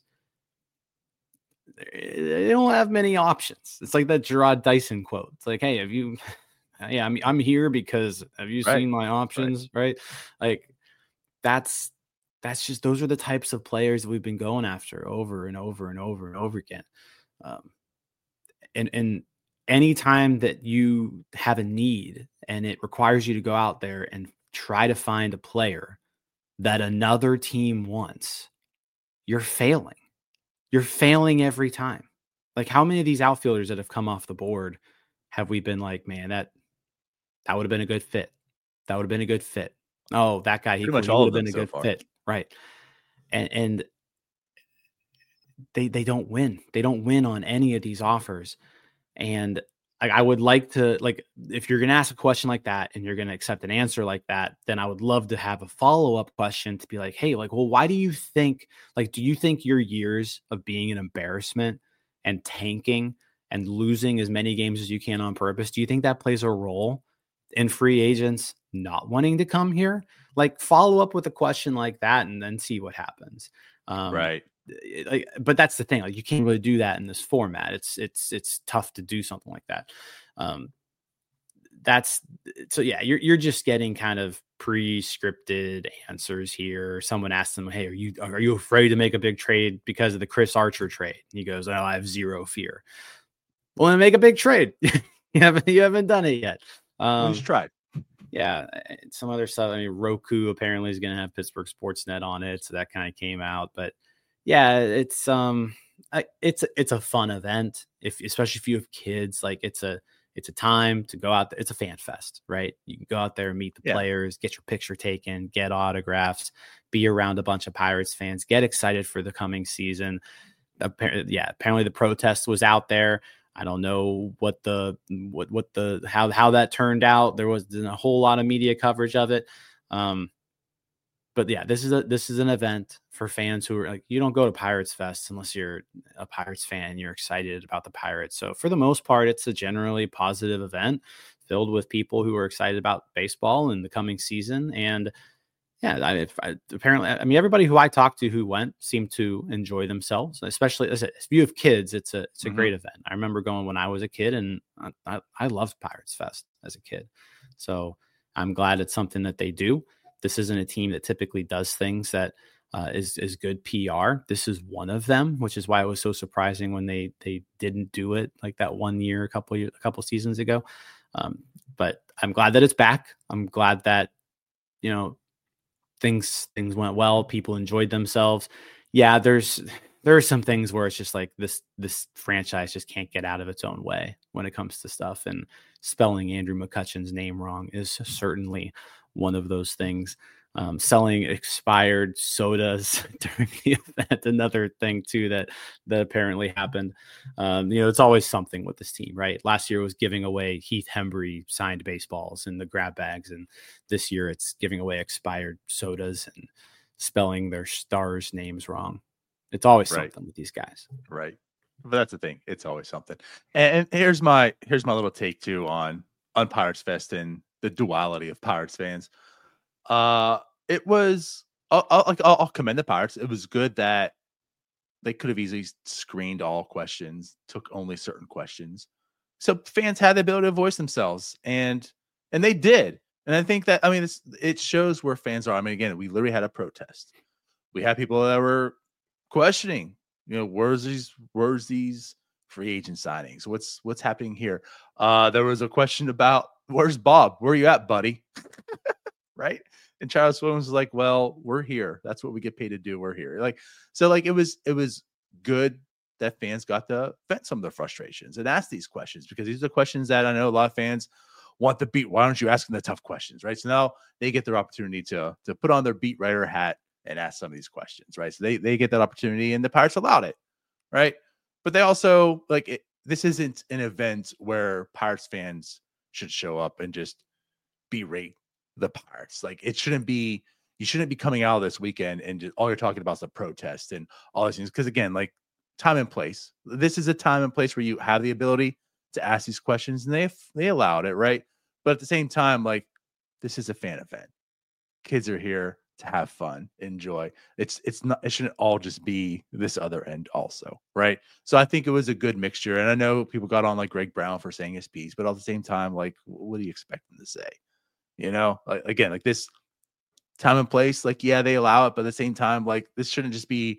they don't have many options. It's like that Gerard Dyson quote. It's like, hey, I'm here because have you seen my options? Right. Like that's just, those are the types of players that we've been going after over and over and over and over again. And anytime that you have a need and it requires you to go out there and try to find a player that another team wants, you're failing. You're failing every time. Like how many of these outfielders that have come off the board have we been like, man, that would have been a good fit. That would have been a good fit. Oh, that guy, he Pretty much he all would of have them been a so good far. fit, right? And they don't win. They don't win on any of these offers. And I would like to, like, if you're going to ask a question like that and you're going to accept an answer like that, then I would love to have a follow-up question to be like, hey, like, well, why do you think, like, do you think your years of being an embarrassment and tanking and losing as many games as you can on purpose, do you think that plays a role in free agents not wanting to come here? Like, follow up with a question like that and then see what happens. Um, Right. like, but that's the thing, like, you can't really do that in this format. It's tough to do something like that. um that's so yeah, you're just getting kind of pre-scripted answers here. Someone asks them, hey, are you afraid to make a big trade because of the Chris Archer trade? And he goes, oh, I have zero fear. Well, then make a big trade. You haven't done it yet. At least tried. Yeah, some other stuff. I mean, Roku apparently is going to have Pittsburgh Sportsnet on it, so that kind of came out. But yeah, it's a fun event, if especially if you have kids. Like, it's a time to go out there. It's a fan fest, right? You can go out there and meet the Yeah. players, get your picture taken, get autographs, be around a bunch of Pirates fans, get excited for the coming season. Apparently the protest was out there. I don't know how that turned out. There wasn't a whole lot of media coverage of it. But yeah, this is an event for fans who are like, you don't go to Pirates Fest unless you're a Pirates fan, you're excited about the Pirates. So for the most part, it's a generally positive event filled with people who are excited about baseball in the coming season. And yeah, apparently, I mean, everybody who I talked to who went seemed to enjoy themselves. Especially if you have kids, it's a great event. I remember going when I was a kid, and I loved Pirates Fest as a kid. So I'm glad it's something that they do. This isn't a team that typically does things that is good PR. This is one of them, which is why it was so surprising when they didn't do it like that one year, a couple seasons ago. But I'm glad that it's back. I'm glad that, you know, things went well. People enjoyed themselves. Yeah, there are some things where it's just like this franchise just can't get out of its own way when it comes to stuff, and spelling Andrew McCutcheon's name wrong is certainly one of those things. Selling expired sodas during the event, another thing too that apparently happened. It's always something with this team, right? Last year was giving away Heath Hembry signed baseballs in the grab bags, and this year it's giving away expired sodas and spelling their stars' names wrong. It's always something with these guys, right? But that's the thing; it's always something. And here's my little take too on Pirates Fest and the duality of Pirates fans. It was I'll commend the Pirates. It was good that they could have easily screened all questions, took only certain questions, so fans had the ability to voice themselves, and they did. And I think that, I mean, it shows where fans are. I mean, again, we literally had a protest. We had people that were questioning, where's these free agent signings? What's happening here? There was a question about, where's Bob? Where are you at, buddy? Right? And Charles Williams was like, well, we're here. That's what we get paid to do. We're here. It was good that fans got to vent some of their frustrations and ask these questions, because these are questions that I know a lot of fans want the beat. Why don't you ask them the tough questions, right? So now they get their opportunity to put on their beat writer hat and ask some of these questions, right? So they get that opportunity, and the Pirates allowed it, right? But they also, this isn't an event where Pirates fans should show up and just berate the Pirates. Like, you shouldn't be coming out this weekend and just, all you're talking about is the protest and all these things. Because again, like, time and place. This is a time and place where you have the ability to ask these questions, and they allowed it, right? But at the same time, like, this is a fan event. Kids are here to have fun, enjoy. It shouldn't all just be this other end also, right? So I think it was a good mixture. And I know people got on like Greg Brown for saying his piece, but at the same time, like, what do you expect them to say? Again, like, this time and place, like, yeah, they allow it, but at the same time, like, this shouldn't just be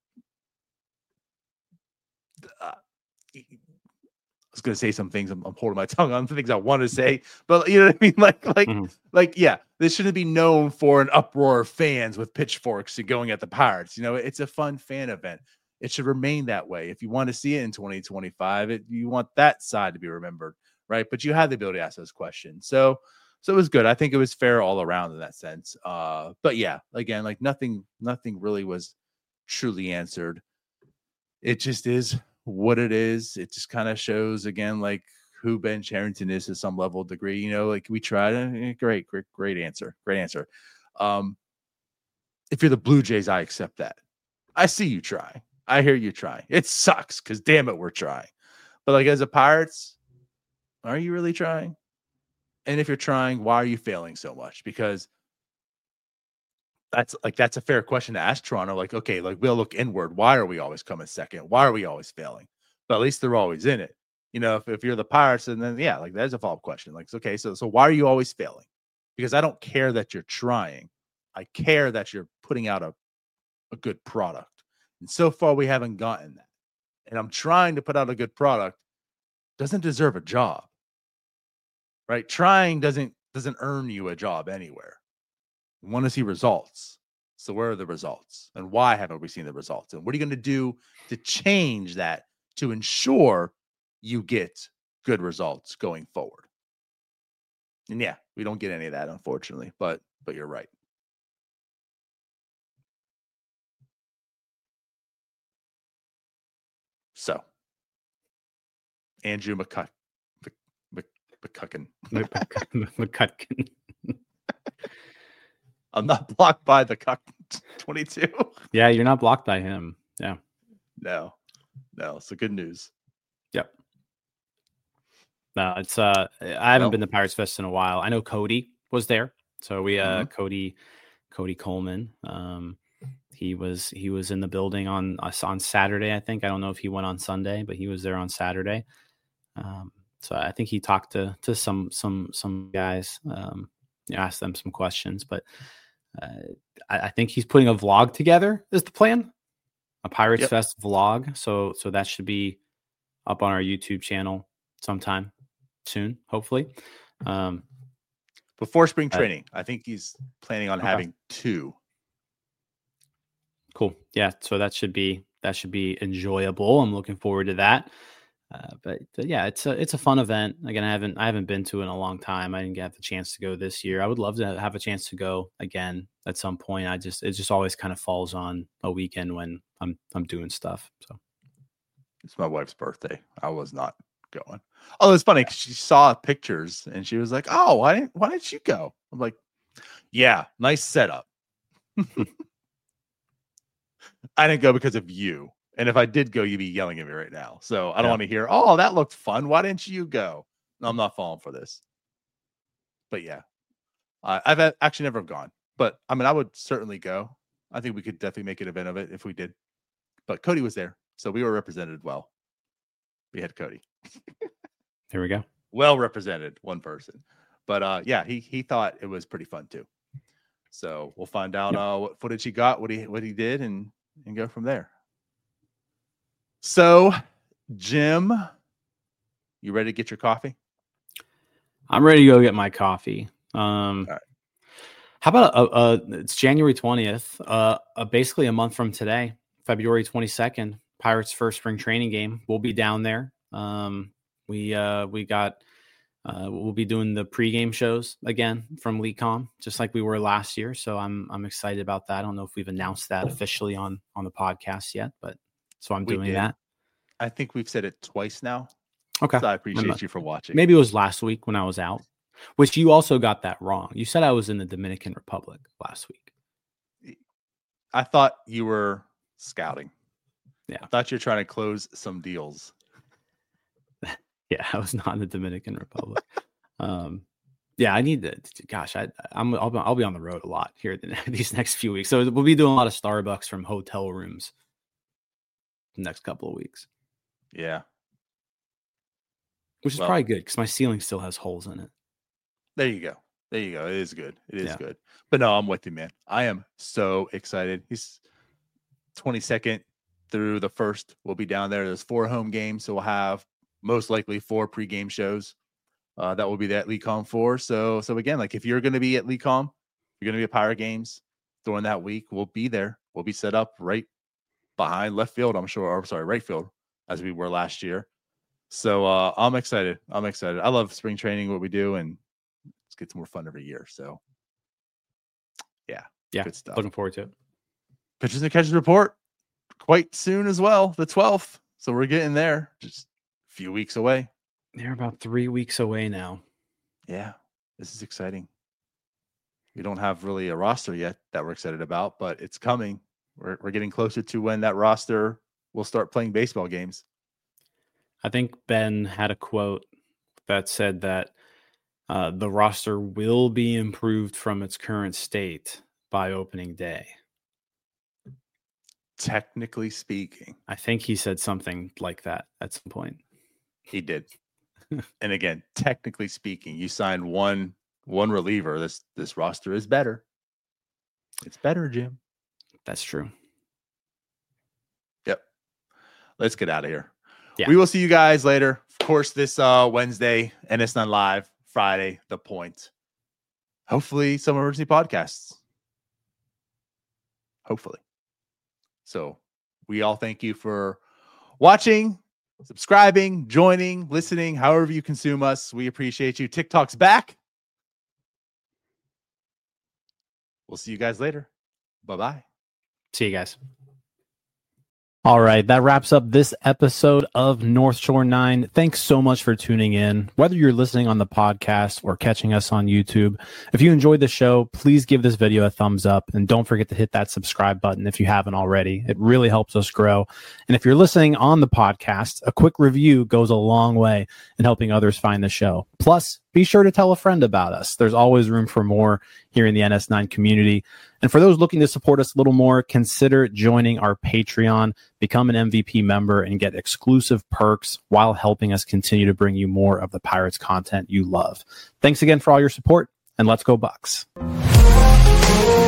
I was gonna say some things. I'm holding my tongue on the things I want to say, but you know what I mean? Yeah, this shouldn't be known for an uproar of fans with pitchforks and going at the Pirates. It's a fun fan event. It should remain that way. If you want to see it in 2025, you want that side to be remembered, right? But you have the ability to ask those questions. So So it was good. I think it was fair all around in that sense. But yeah, again, like nothing really was truly answered. It just is what it is. It just kind of shows again, like who Ben Cherington is to some level degree. You know, like we tried. Great answer. Great answer. If you're the Blue Jays, I accept that. I see you try. I hear you try. It sucks because damn it, we're trying. But like as a Pirates, are you really trying? And if you're trying, why are you failing so much? Because that's a fair question to ask Toronto. Like, okay, like we'll look inward. Why are we always coming second? Why are we always failing? But at least they're always in it. You know, if you're the Pirates, and then yeah, like that's a follow-up question. Like, okay, so why are you always failing? Because I don't care that you're trying. I care that you're putting out a good product. And so far we haven't gotten that. And I'm trying to put out a good product. Doesn't deserve a job. Right? Trying doesn't earn you a job anywhere. We want to see results. So where are the results? And why haven't we seen the results? And what are you going to do to change that to ensure you get good results going forward? And yeah, we don't get any of that, unfortunately, but you're right. So Andrew McCutcheon. McCutcheon. I'm not blocked by the Cuck 22. Yeah, you're not blocked by him. Yeah. No. So good news. Yep. No, it's I haven't been to Pirates Fest in a while. I know Cody was there. So we Cody Coleman. He was in the building on Saturday, I think. I don't know if he went on Sunday, but he was there on Saturday. So I think he talked to some guys, asked them some questions, but I think he's putting a vlog together is the plan, a Pirates Fest vlog. So that should be up on our YouTube channel sometime soon, hopefully. Before spring training, I think he's planning on having 2. Cool. Yeah. So that should be enjoyable. I'm looking forward to that. But yeah, it's a fun event. Again, I haven't been to it in a long time. I didn't get the chance to go this year. I would love to have a chance to go again at some point. It just always kind of falls on a weekend when I'm doing stuff. So it's my wife's birthday. I was not going. Oh, it's funny because she saw pictures and she was like, "Oh, why didn't you go?" I'm like, "Yeah, nice setup." I didn't go because of you. And if I did go, you'd be yelling at me right now. So I don't want to hear, "Oh, that looked fun. Why didn't you go?" No, I'm not falling for this. But yeah, I've actually never gone. But I mean, I would certainly go. I think we could definitely make an event of it if we did. But Cody was there, so we were represented well. We had Cody. There we go. Well represented, one person. But yeah, he thought it was pretty fun too. So we'll find out what footage he got, what he did, and go from there. So, Jim, you ready to get your coffee? I'm ready to go get my coffee. All right. How about it's January 20th, basically a month from today, February 22nd, Pirates' first spring training game. We'll be down there. We'll be doing the pregame shows again from LeCom, just like we were last year. So I'm excited about that. I don't know if we've announced that officially on the podcast yet, but so I'm doing that. I think we've said it twice now. Okay. So I appreciate you for watching. Maybe it was last week when I was out, which you also got that wrong. You said I was in the Dominican Republic last week. I thought you were scouting. Yeah. I thought you were trying to close some deals. Yeah, I was not in the Dominican Republic. Yeah, I need to. Gosh, I'll be on the road a lot here these next few weeks. So we'll be doing a lot of Starbucks from hotel rooms the next couple of weeks. Yeah, which is probably good because my ceiling still has holes in it. There you go. It is good. It is good. But no, I'm with you, man. I am so excited. He's 22nd through the 1st. We'll be down there. There's 4 home games, so we'll have most likely 4 pregame shows. That will be that LeCom 4. So again, like if you're going to be at LeCom, you're going to be at Pirate Games during that week. We'll be there. We'll be set up right behind left field, I'm sure. Or sorry, right field, as we were last year. So I'm excited. I love spring training, what we do, and It gets more fun every year. So, yeah, good stuff. Looking forward to it. Pitchers and Catchers report quite soon as well, the 12th. So we're getting there, just a few weeks away. They're about 3 weeks away now. Yeah, this is exciting. We don't have really a roster yet that we're excited about, but it's coming. We're getting closer to when that roster will start playing baseball games. I think Ben had a quote that said that the roster will be improved from its current state by opening day. Technically speaking. I think he said something like that at some point. He did. And again, technically speaking, you signed one reliever. This roster is better. It's better, Jim. That's true. Yep. Let's get out of here. Yeah. We will see you guys later. Of course, this Wednesday, NS9 Live, Friday, The Point. Hopefully some emergency podcasts. Hopefully. So we all thank you for watching, subscribing, joining, listening, however you consume us. We appreciate you. TikTok's back. We'll see you guys later. Bye-bye. See you guys. All right, that wraps up this episode of North Shore 9. Thanks so much for tuning in. Whether you're listening on the podcast or catching us on YouTube, if you enjoyed the show, please give this video a thumbs up and don't forget to hit that subscribe button if you haven't already. It really helps us grow. And if you're listening on the podcast, a quick review goes a long way in helping others find the show. Plus, be sure to tell a friend about us. There's always room for more here in the NS9 community. And for those looking to support us a little more, consider joining our Patreon, become an MVP member, and get exclusive perks while helping us continue to bring you more of the Pirates content you love. Thanks again for all your support, and let's go Bucks.